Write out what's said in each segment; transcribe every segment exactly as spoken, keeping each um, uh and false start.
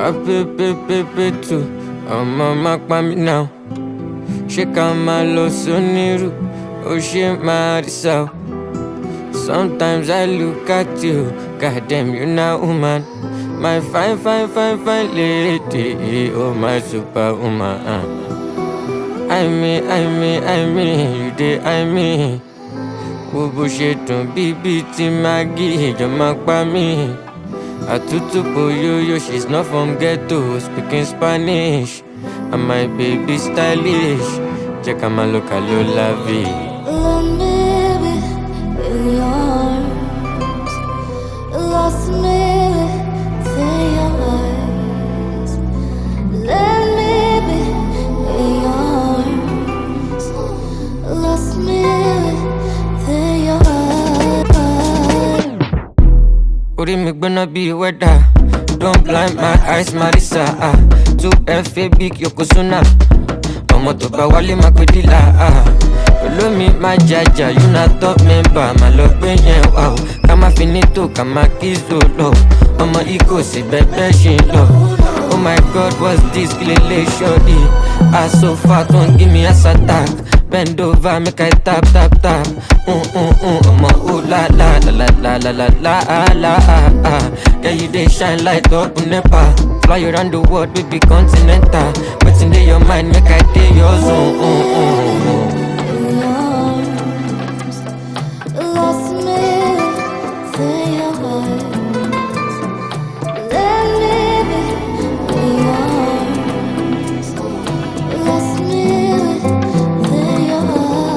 My baby, baby too. I'm a Mac me now. Shake on my low soniru. Oh shit, my so. Sometimes I look at you. Goddamn, you now woman. My fine, fine, fine, fine lady. Oh my superwoman. I mean, I mean, I mean, you did, I mean. Bobo sheton bibi ti magi jama pa mi. Atutu poyoyo, she's not from ghetto, speaking Spanish. And my baby stylish. Check out my local la vie. Let me be in your arms. Lost me within your eyes. Let me be in your arms. Lost me within your eyes. Uri me gonna be weather. Don't blind my eyes, Marisa. Ah. two F A big Yokozuna. Ọmọ tó bá wálé má pé dílà. Follow me, my jaja, you not top member. Má lọ gbé yẹn wá o. Ká má finito, ká má kiss lọ. Ọmọ ikọ̀ sí bẹ́ẹ̀ ṣe lọ. Oh my God, what's this? Kilele shorty. I so fat, don't give me a attack. Bend over, make I tap, tap, tap. Mm, mm, mm, ọmọ oh la la la la la la la la la ah. Yeah, you dey shine light up on Nepal. Fly around the world, we be continental. What's in your mind, make I day your zone. Mm, mm, mm. In your arms. Lost me within your eyes. Let me be in your arms. Lost me within your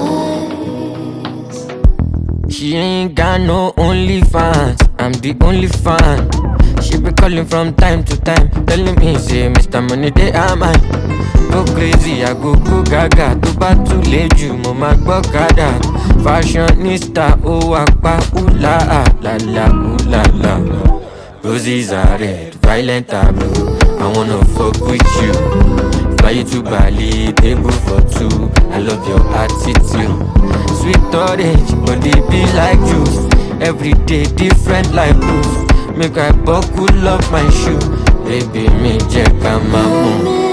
eyes. She ain't got no only fans, I'm the only fan. She be calling from time to time, telling me, say, Mister Money, they are mine. Go crazy, I go go gaga. To bad too late, you mama gbokada. Fashionista, oh akpa, ooh la la la, ooh la la. Roses are red, violent are blue. I wanna fuck with you. Fly you to Bali, table for two. I love your attitude. Sweet orange, body be like juice. Every day different like blues. Make I buckle up my shoe. Baby, me check out my moon.